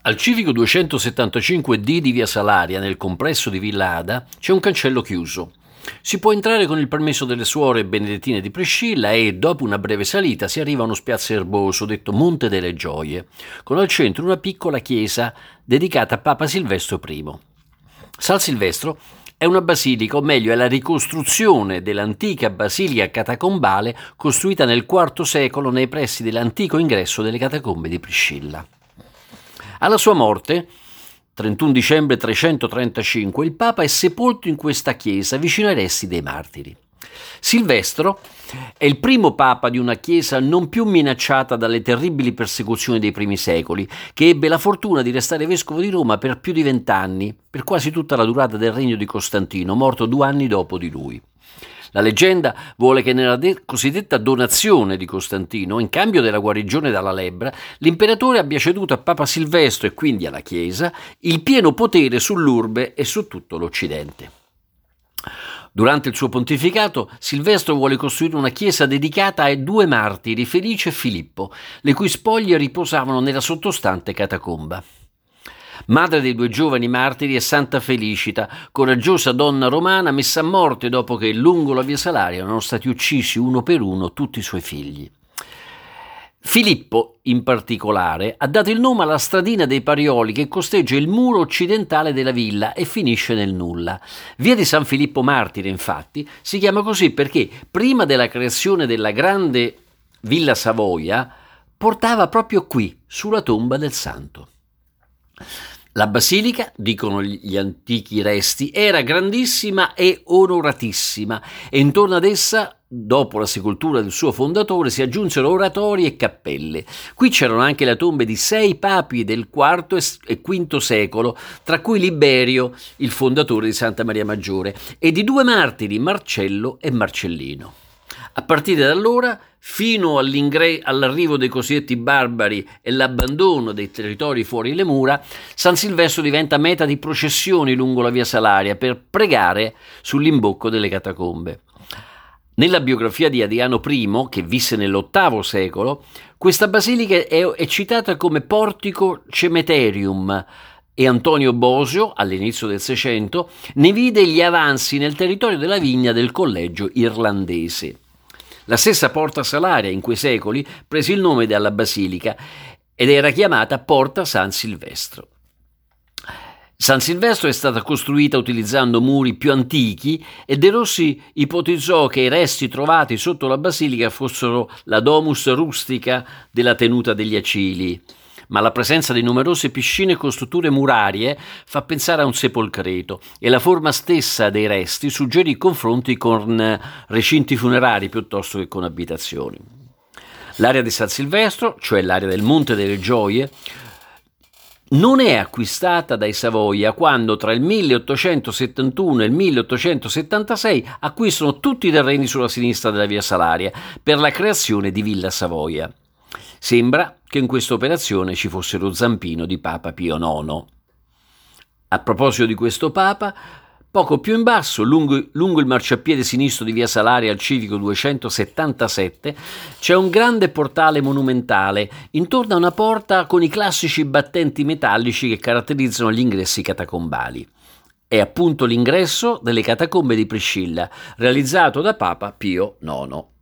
Al civico 275D di Via Salaria, nel complesso di Villa Ada, c'è un cancello chiuso. Si può entrare con il permesso delle suore benedettine di Priscilla e, dopo una breve salita, si arriva a uno spiazzo erboso detto Monte delle Gioie, con al centro una piccola chiesa dedicata a Papa Silvestro I. San Silvestro è una basilica, o meglio è la ricostruzione dell'antica basilica catacombale costruita nel IV secolo nei pressi dell'antico ingresso delle catacombe di Priscilla. Alla sua morte, 31 dicembre 335, il Papa è sepolto in questa chiesa vicino ai resti dei martiri. Silvestro è il primo Papa di una chiesa non più minacciata dalle terribili persecuzioni dei primi secoli, che ebbe la fortuna di restare vescovo di Roma per più di 20 anni, per quasi tutta la durata del regno di Costantino, morto 2 anni dopo di lui. La leggenda vuole che nella cosiddetta donazione di Costantino, in cambio della guarigione dalla lebbra, l'imperatore abbia ceduto a Papa Silvestro e quindi alla Chiesa il pieno potere sull'urbe e su tutto l'Occidente. Durante il suo pontificato, Silvestro vuole costruire una chiesa dedicata ai 2 martiri, Felice e Filippo, le cui spoglie riposavano nella sottostante catacomba. Madre dei 2 giovani martiri è Santa Felicita, coraggiosa donna romana messa a morte dopo che lungo la Via Salaria erano stati uccisi uno per uno tutti i suoi figli. Filippo, in particolare, ha dato il nome alla stradina dei Parioli che costeggia il muro occidentale della villa e finisce nel nulla. Via di San Filippo Martire, infatti, si chiama così perché prima della creazione della grande Villa Savoia portava proprio qui, sulla tomba del santo. La basilica, dicono gli antichi resti, era grandissima e onoratissima e intorno ad essa, dopo la sepoltura del suo fondatore, si aggiunsero oratori e cappelle. Qui c'erano anche le tombe di 6 papi del IV e V secolo, tra cui Liberio, il fondatore di Santa Maria Maggiore, e di 2 martiri, Marcello e Marcellino. A partire da allora, fino all'arrivo dei cosiddetti barbari e l'abbandono dei territori fuori le mura, San Silvestro diventa meta di processioni lungo la Via Salaria per pregare sull'imbocco delle catacombe. Nella biografia di Adriano I, che visse nell'VIII secolo, questa basilica è citata come portico cemeterium, e Antonio Bosio, all'inizio del Seicento, ne vide gli avanzi nel territorio della vigna del collegio irlandese. La stessa Porta Salaria in quei secoli prese il nome dalla basilica ed era chiamata Porta San Silvestro. San Silvestro è stata costruita utilizzando muri più antichi e De Rossi ipotizzò che i resti trovati sotto la basilica fossero la domus rustica della tenuta degli Acili, ma la presenza di numerose piscine e costrutture murarie fa pensare a un sepolcreto e la forma stessa dei resti suggerì confronti con recinti funerari piuttosto che con abitazioni. L'area di San Silvestro, cioè l'area del Monte delle Gioie, non è acquistata dai Savoia quando tra il 1871 e il 1876 acquistano tutti i terreni sulla sinistra della Via Salaria per la creazione di Villa Savoia. Sembra che in questa operazione ci fosse lo zampino di Papa Pio IX. A proposito di questo Papa, poco più in basso, lungo il marciapiede sinistro di Via Salaria al civico 277, c'è un grande portale monumentale intorno a una porta con i classici battenti metallici che caratterizzano gli ingressi catacombali. È appunto l'ingresso delle catacombe di Priscilla, realizzato da Papa Pio IX.